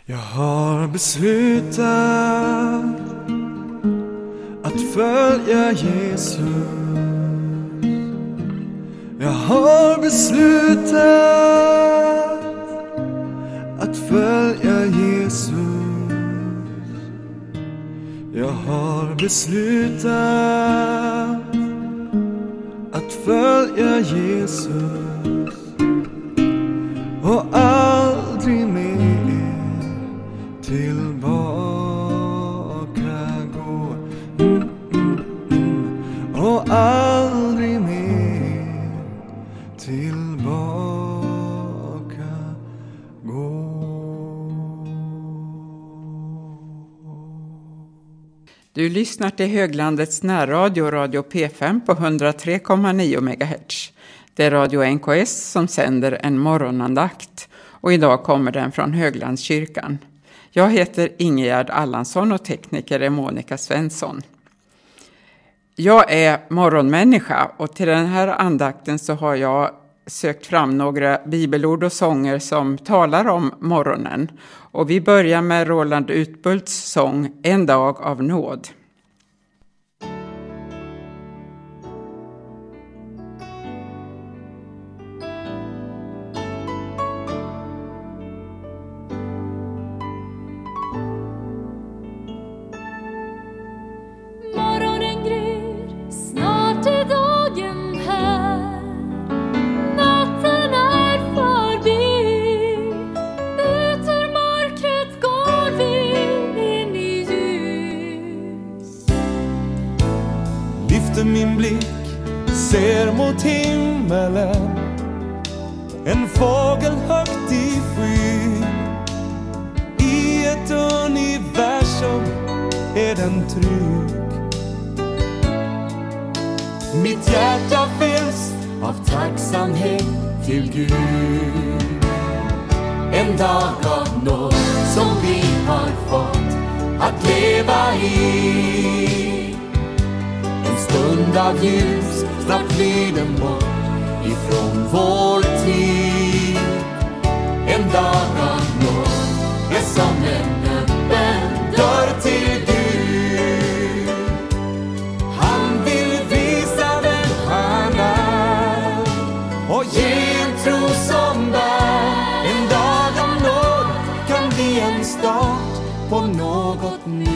Jag har beslutat att följa Jesus. Jag har beslutat att följa Jesus. Jag har beslutat att följa Jesus och aldrig mer tillbaka gå. Och aldrig mer tillbaka gå. Du lyssnar till Höglandets närradio, Radio P5 på 103,9 MHz. Det är Radio NKS som sänder en morgonandakt och idag kommer den från Höglandskyrkan. Jag heter Ingegärd Allansson och tekniker är Monica Svensson. Jag är morgonmänniska och till den här andakten så har jag sökt fram några bibelord och sånger som talar om morgonen. Och vi börjar med Roland Utbults sång En dag av nåd. Min blick ser mot himmelen, en fågel högt i skyn. I ett universum är den trygg. Mitt hjärta fylls av tacksamhet till Gud. En dag av nåd som vi har fått att leva i. En stund av ljus, snabbt flyr den bort ifrån vår tid. En dag av nåd är som en öppen dörr till Gud. Han vill visa vem han är och ge en tro som bär. En dag av nåd kan bli en start på något nytt.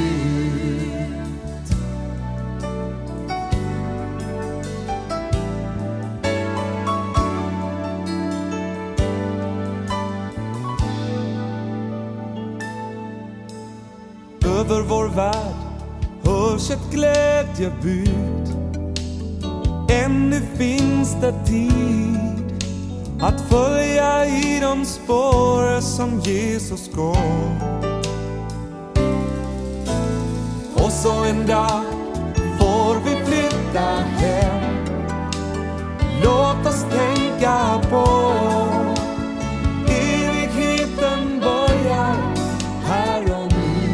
Över vår värld hörs ett glädjebud. Ännu finns det tid att följa i de spår som Jesus går. Och så en dag får vi flytta hem. Låt oss tänka på evigheten börjar här och nu.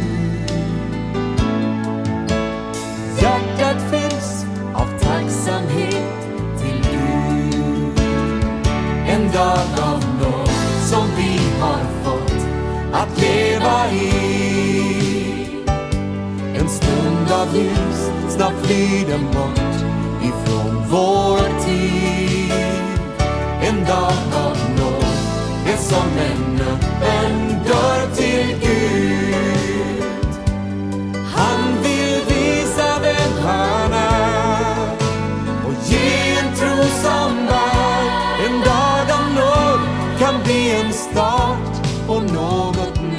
Hjärtat fylls av tacksamhet till Gud. En dag av nåd som vi har fått att leva i. En stund av ljus, snabbt flyr den bort ifrån vår tid. En dag av nåd är som en öppen dörr till Gud. Han vill visa vem han är och ge en tro som bär. En dag av nåd kan bli en start på något nytt.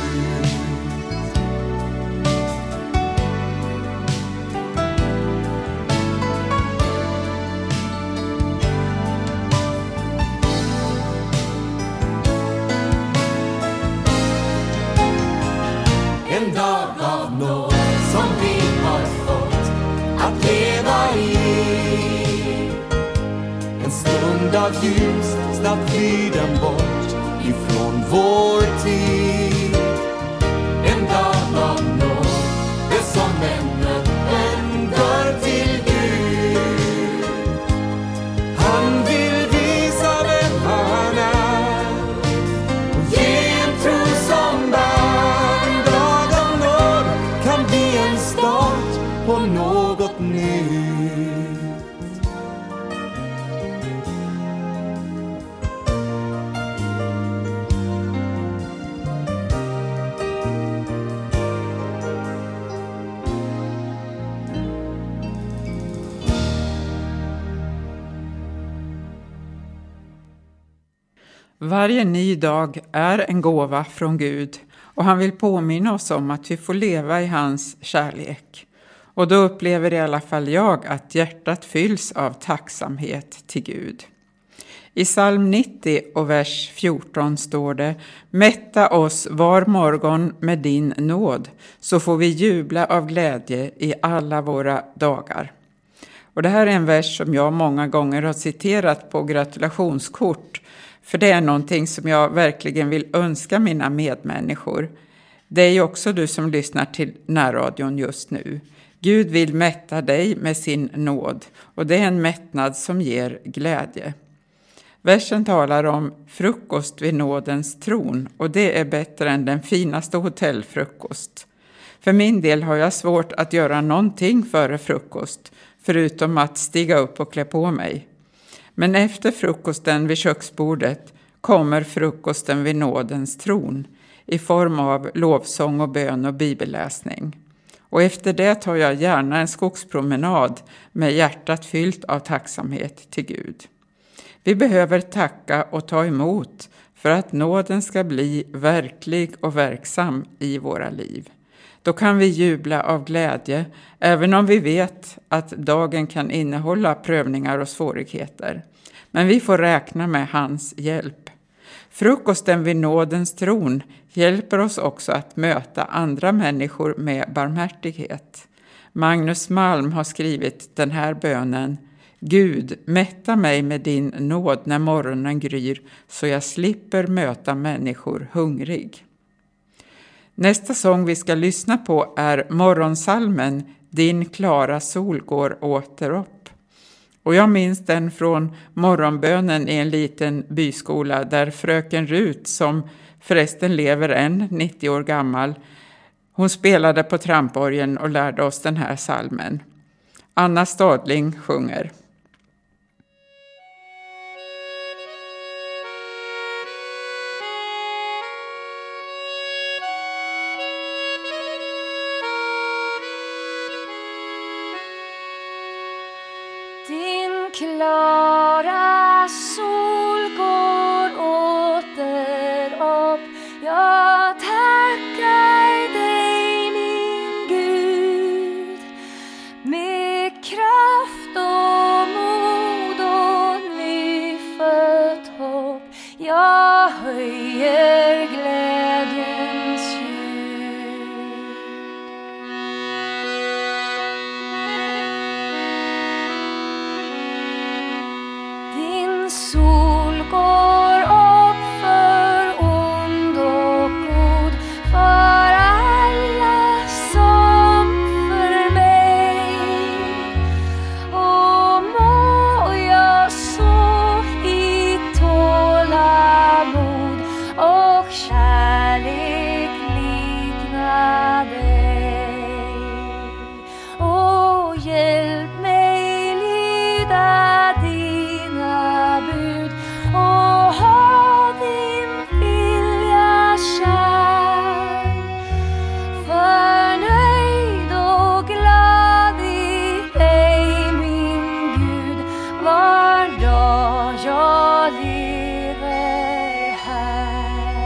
En dag av nåd som vi har fått att leva i. En stund av ljus, snabbt flyr den bort ifrån vår tid. En dag av nåd är som en öppen dörr till Gud. Han vill visa vem han är och ge en tro som bär. Varje ny dag är en gåva från Gud och han vill påminna oss om att vi får leva i hans kärlek. Och då upplever i alla fall jag att hjärtat fylls av tacksamhet till Gud. I psalm 90 och vers 14 står det: Mätta oss var morgon med din nåd, så får vi jubla av glädje i alla våra dagar. Och det här är en vers som jag många gånger har citerat på gratulationskort, för det är någonting som jag verkligen vill önska mina medmänniskor. Det är ju också du som lyssnar till närradion just nu. Gud vill mätta dig med sin nåd, och det är en mättnad som ger glädje. Versen talar om frukost vid nådens tron, och det är bättre än den finaste hotellfrukost. För min del har jag svårt att göra någonting före frukost, förutom att stiga upp och klä på mig. Men efter frukosten vid köksbordet kommer frukosten vid nådens tron i form av lovsång och bön och bibelläsning. Och efter det tar jag gärna en skogspromenad med hjärtat fyllt av tacksamhet till Gud. Vi behöver tacka och ta emot för att nåden ska bli verklig och verksam i våra liv. Då kan vi jubla av glädje, även om vi vet att dagen kan innehålla prövningar och svårigheter. Men vi får räkna med hans hjälp. Frukosten vid nådens tron hjälper oss också att möta andra människor med barmhärtighet. Magnus Malm har skrivit den här bönen: Gud, mätta mig med din nåd när morgonen gryr, så jag slipper möta människor hungrig. Nästa sång vi ska lyssna på är morgonsalmen Din klara sol går åter upp. Och jag minns den från morgonbönen i en liten byskola där fröken Rut, som förresten lever än, 90 år gammal, hon spelade på tramporgeln och lärde oss den här salmen. Anna Stadling sjunger. Din klara sol går åter upp. Jag tackar dig, min Gud, med kraft och mod och nyfött hopp. Jag höjer glädjens ljud. Din sol går upp för ond och god, för alla som för mig. Och må jag så i tålamod och kärlek likna dig. Och hjälp mig lyda dina bud och ha din vilja kär. Förnöjd och glad i dig, min Gud, var dag jag lever här.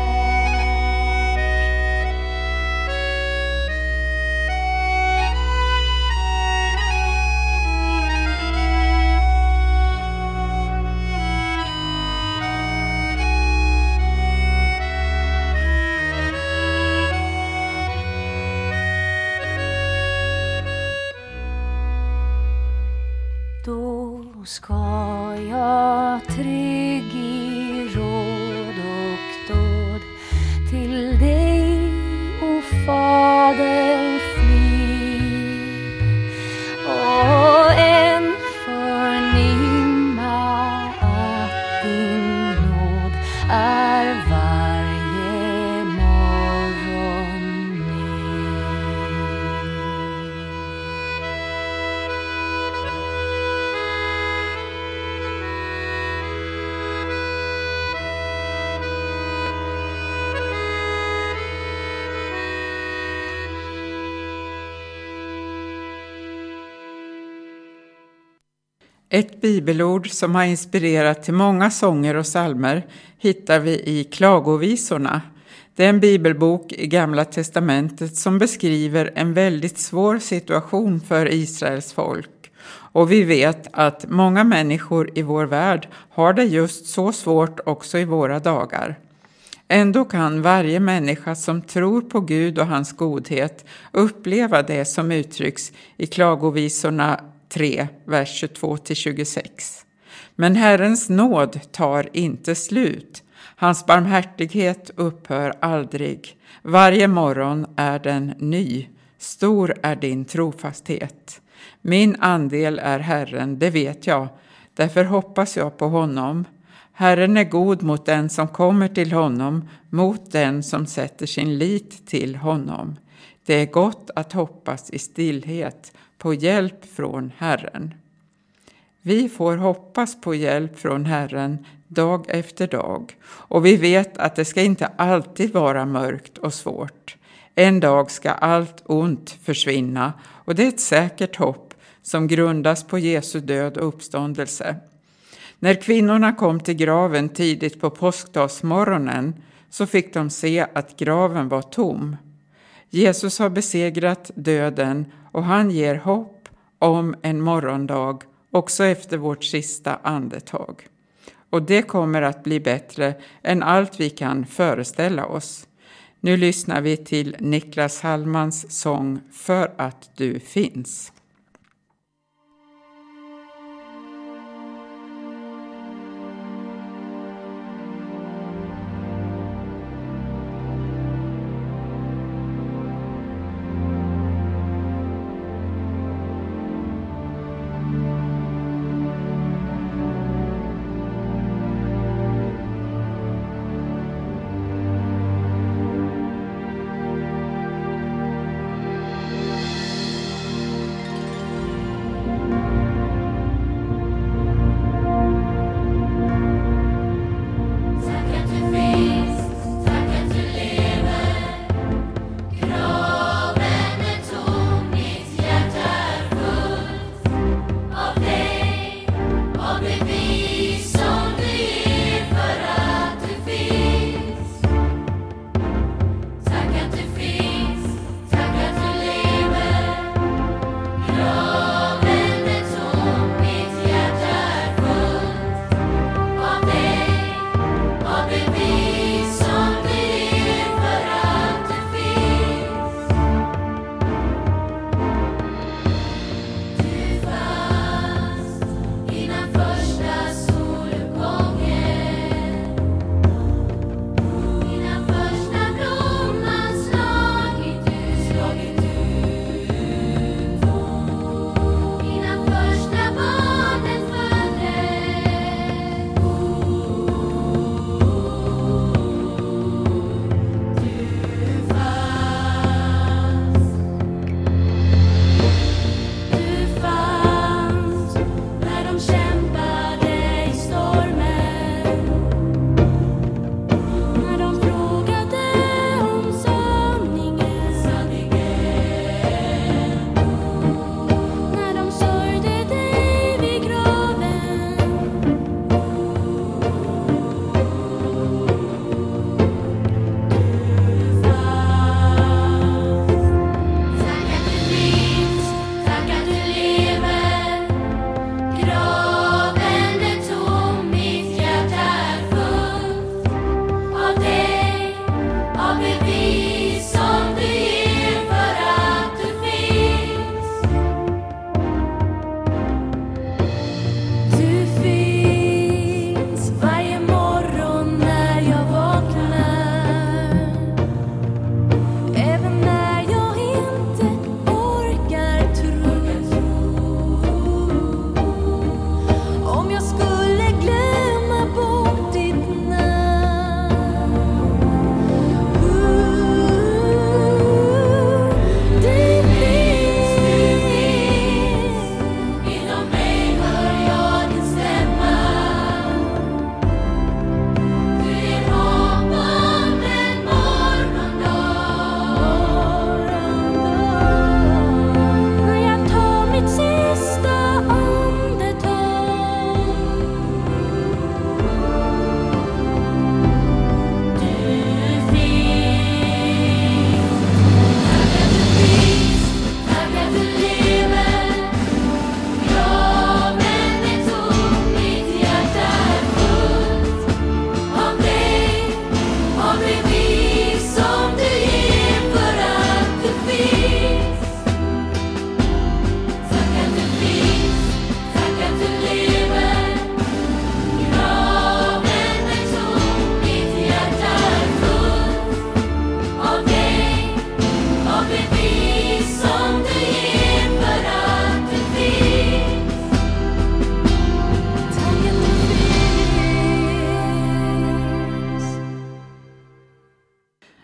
Då ska jag trygg i råd och dåd till dig, o Fader, fly och än förnimma att din nåd är varje morgon ny. Ett bibelord som har inspirerat till många sånger och psalmer hittar vi i Klagovisorna. Det är en bibelbok i Gamla testamentet som beskriver en väldigt svår situation för Israels folk. Och vi vet att många människor i vår värld har det just så svårt också i våra dagar. Ändå kan varje människa som tror på Gud och hans godhet uppleva det som uttrycks i Klagovisorna 3, vers 22-26. Men Herrens nåd tar inte slut. Hans barmhärtighet upphör aldrig. Varje morgon är den ny. Stor är din trofasthet. Min andel är Herren, det vet jag. Därför hoppas jag på honom. Herren är god mot den som kommer till honom, mot den som sätter sin lit till honom. Det är gott att hoppas i stillhet på hjälp från Herren. Vi får hoppas på hjälp från Herren dag efter dag, och vi vet att det ska inte alltid vara mörkt och svårt. En dag ska allt ont försvinna, och det är ett säkert hopp som grundas på Jesu död och uppståndelse. När kvinnorna kom till graven tidigt på påskdagsmorgonen så fick de se att graven var tom. Jesus har besegrat döden och han ger hopp om en morgondag också efter vårt sista andetag. Och det kommer att bli bättre än allt vi kan föreställa oss. Nu lyssnar vi till Niklas Hallmans sång För att du finns.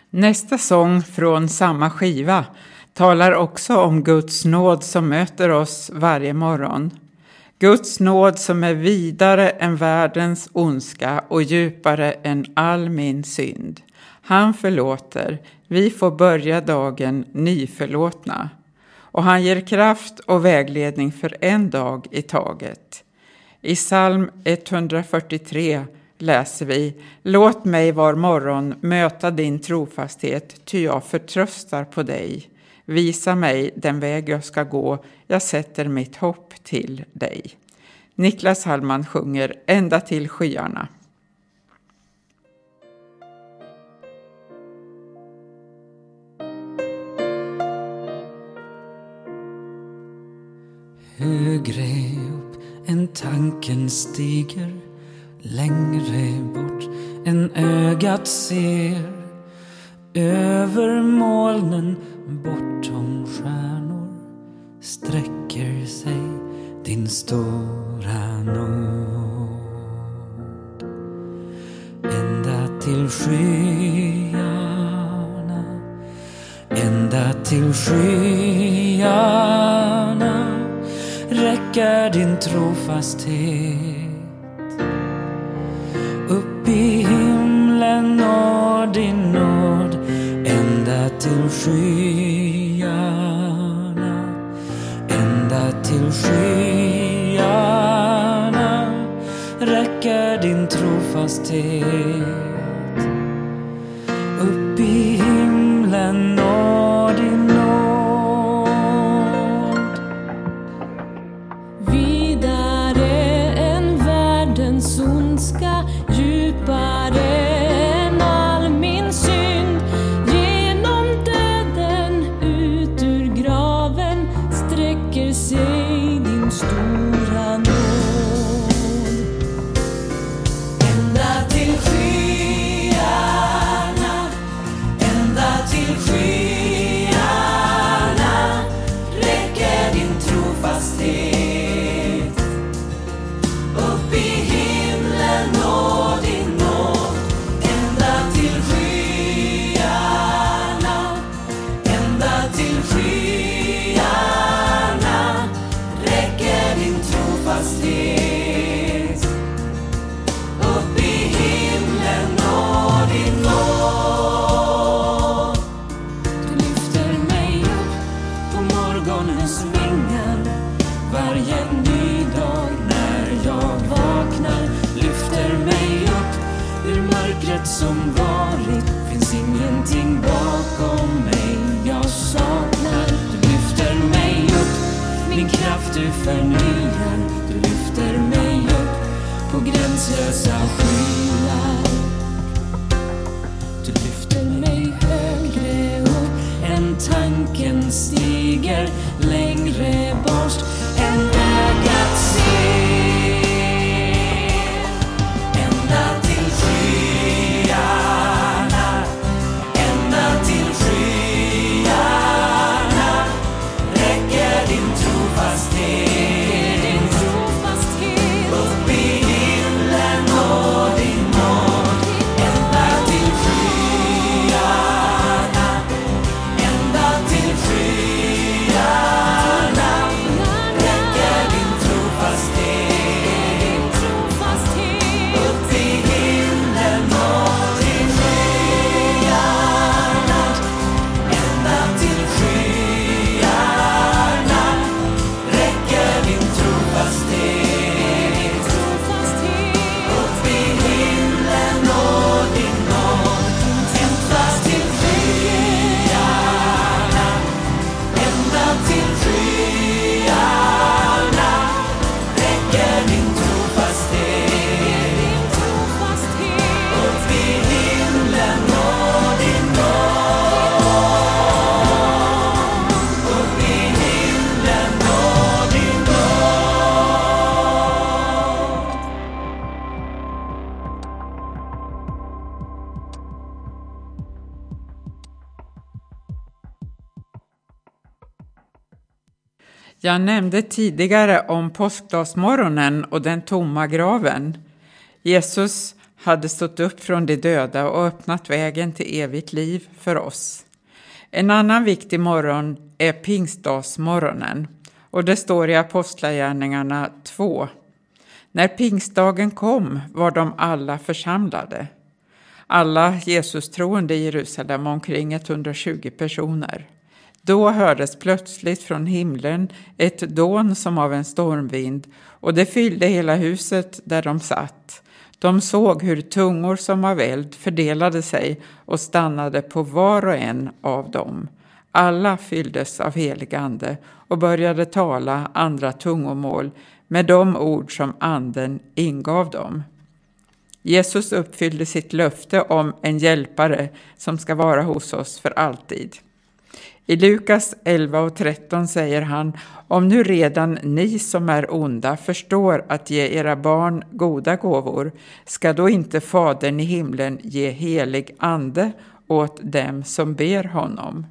Nästa sång från samma skiva talar också om Guds nåd som möter oss varje morgon. Guds nåd som är vidare än världens ondska och djupare än all min synd. Han förlåter, vi får börja dagen nyförlåtna. Och han ger kraft och vägledning för en dag i taget. I psalm 143 läser vi: Låt mig var morgon möta din trofasthet, ty jag förtröstar på dig. Visa mig den väg jag ska gå, jag sätter mitt hopp till dig. Niklas Hallman sjunger Ända till skyarna. Högre upp än tanken stiger, längre bort än ögat ser. Över molnen, bortom stjärnor, sträcker sig din stora nåd. Ända till skyarna, ända till skyarna räcker din trofasthet. Upp i himlen når din nåd, ända till skyarna, ända till skyarna räcker din trofasthet. Upp i himlen når din nåd. Vidare än världens ondska, djupare än all min synd. Genom döden ut ur graven sträcker sig din stora nåd. Ända till skyarna, ända till skyarna räcker din trofasthet. Upp i himlen når din nåd, ända till skyarna, ända till skyarna räcker din trofasthet. Upp i himlen når din nåd. Du lyfter mig upp på morgonens vingar varje ny dag när jag vaknar. Lyfter mig upp ur mörkret som varit. Finns ingenting bakom mig jag saknar. Du lyfter mig upp, min kraft du förnyar. Du lyfter mig upp på gränslösa skyar. Du lyfter mig högre upp än tanken stiger, längre bort än ögat ser. Ända till skyarna, ända till skyarna räcker din trofasthet. Din trofasthet. Upp i himlen når din nåd, ända till skyarna, ända till skyarna räcker din trofasthet. Upp i himlen når din skyarna, ända till skyarna räcker din trofasthet. Upp i himlen når din nåd, ända till skyarna, ända till skyarna räcker din trofasthet. Upp i himlen når din nåd, upp i himlen når din nåd. Jag nämnde tidigare om påskdagsmorgonen och den tomma graven. Jesus, hade stått upp från de döda och öppnat vägen till evigt liv för oss. En annan viktig morgon är pingstdagsmorgonen, och det står i Apostlagärningarna 2. När pingstdagen kom var de alla församlade. Alla Jesus-troende i Jerusalem, omkring 120 personer. Då hördes plötsligt från himlen ett dån som av en stormvind, och det fyllde hela huset där de satt. De såg hur tungor som av eld fördelade sig och stannade på var och en av dem. Alla fylldes av helig ande och började tala andra tungomål med de ord som anden ingav dem. Jesus uppfyllde sitt löfte om en hjälpare som ska vara hos oss för alltid. I Lukas 11:13 säger han: om nu redan ni som är onda förstår att ge era barn goda gåvor, ska då inte Fadern i himlen ge helig ande åt dem som ber honom?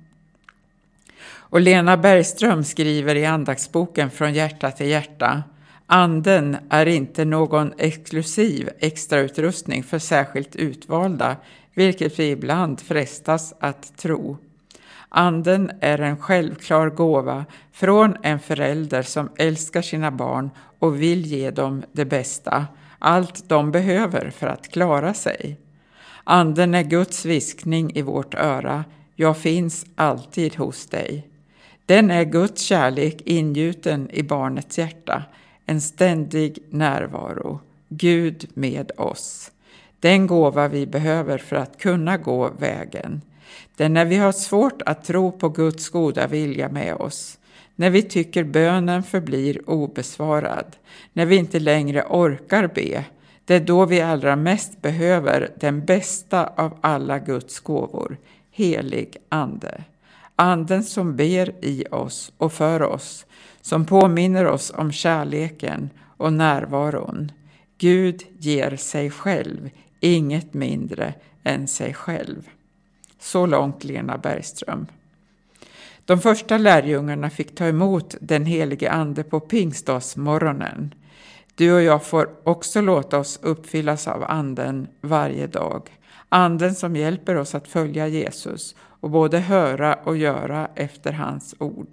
Och Lena Bergström skriver i andaktsboken Från hjärta till hjärta: anden är inte någon exklusiv extrautrustning för särskilt utvalda, vilket vi ibland frestas att tro. Anden är en självklar gåva från en förälder som älskar sina barn och vill ge dem det bästa, allt de behöver för att klara sig. Anden är Guds viskning i vårt öra: jag finns alltid hos dig. Den är Guds kärlek ingjuten i barnets hjärta, en ständig närvaro, Gud med oss. Den gåva vi behöver för att kunna gå vägen. Det är när vi har svårt att tro på Guds goda vilja med oss, när vi tycker bönen förblir obesvarad, när vi inte längre orkar be, det är då vi allra mest behöver den bästa av alla Guds gåvor, helig ande. Anden som ber i oss och för oss, som påminner oss om kärleken och närvaron. Gud ger sig själv, inget mindre än sig själv. Så långt Lena Bergström. De första lärjungarna fick ta emot den helige ande på pingstdagsmorgonen. Du och jag får också låta oss uppfyllas av anden varje dag. Anden som hjälper oss att följa Jesus och både höra och göra efter hans ord.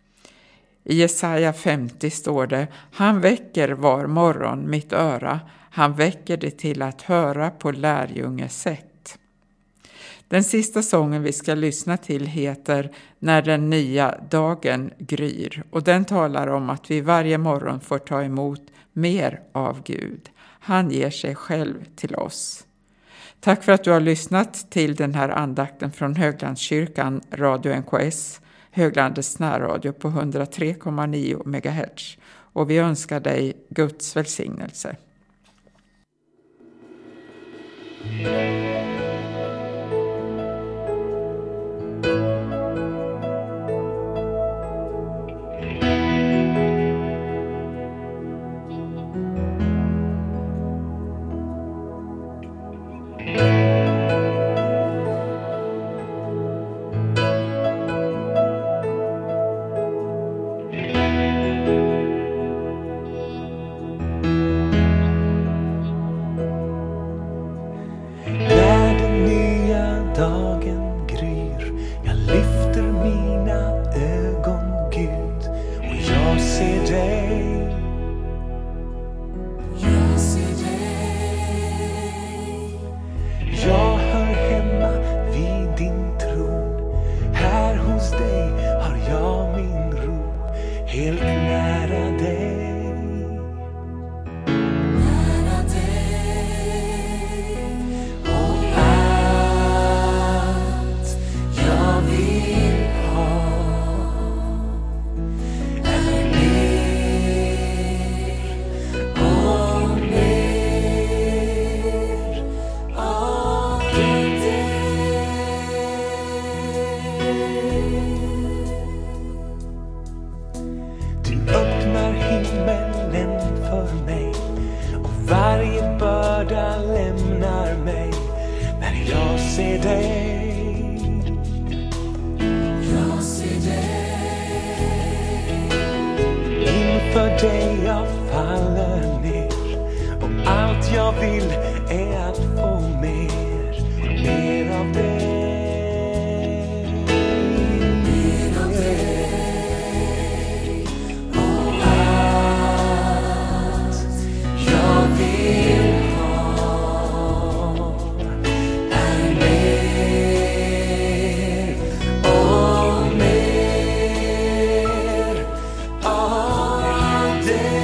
I Jesaja 50 står det: han väcker var morgon mitt öra, han väcker det till att höra på lärjunges sätt. Den sista sången vi ska lyssna till heter När den nya dagen gryr, och den talar om att vi varje morgon får ta emot mer av Gud. Han ger sig själv till oss. Tack för att du har lyssnat till den här andakten från Höglandskyrkan, Radio NKS, Höglandets närradio på 103,9 MHz. Och vi önskar dig Guds välsignelse. För dig jag faller ner, och allt jag vill är att få mer av dig. Mer av dig. Och allt jag vill ha är mer och mer av dig.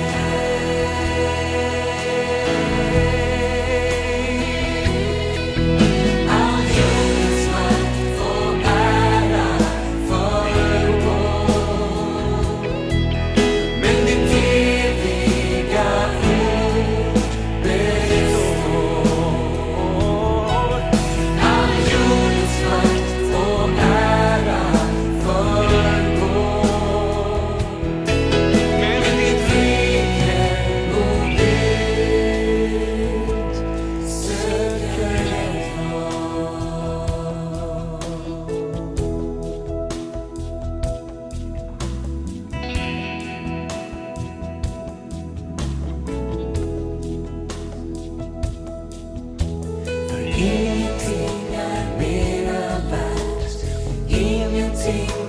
Ingenting är mera värt och ingenting